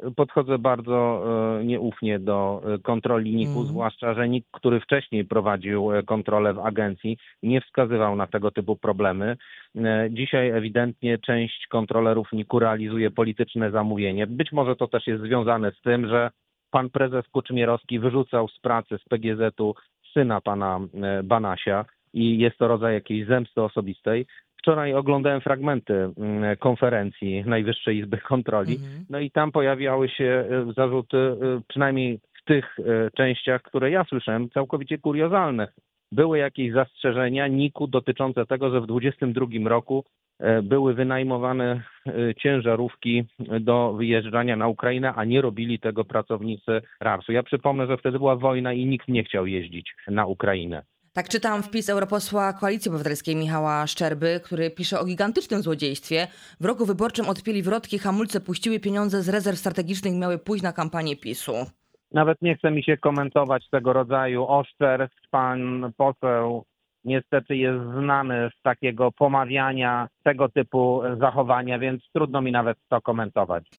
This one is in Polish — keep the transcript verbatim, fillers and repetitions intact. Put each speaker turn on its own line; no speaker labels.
podchodzę bardzo e, nieufnie do e, kontroli niku,
Mhm.
zwłaszcza, że NIK, który wcześniej prowadził e, kontrolę w agencji, nie wskazywał na tego typu problemy. E, Dzisiaj ewidentnie część kontrolerów niku realizuje polityczne zamówienie. Być może to też jest związane z tym, że pan prezes Kuczmierowski wyrzucał z pracy z P G Z-u syna pana e, Banasia i jest to rodzaj jakiejś zemsty osobistej. Wczoraj oglądałem fragmenty mm, konferencji Najwyższej Izby Kontroli,
Mhm.
no i tam pojawiały się e, zarzuty, e, przynajmniej w tych e, częściach, które ja słyszałem, całkowicie kuriozalne. Były jakieś zastrzeżenia niku dotyczące tego, że w dwudziestym drugim roku e, były wynajmowane e, ciężarówki do wyjeżdżania na Ukrainę, a nie robili tego pracownicy rarsu. Ja przypomnę, że wtedy była wojna i nikt nie chciał jeździć na Ukrainę.
Tak czytam wpis europosła Koalicji Obywatelskiej Michała Szczerby, który pisze o gigantycznym złodziejstwie. W roku wyborczym odpięli wrotki, hamulce puściły, pieniądze z rezerw strategicznych miały pójść na kampanię PiSu.
Nawet nie chce mi się komentować tego rodzaju oszczerstw. Pan poseł niestety jest znany z takiego pomawiania, tego typu zachowania, więc trudno mi nawet to komentować.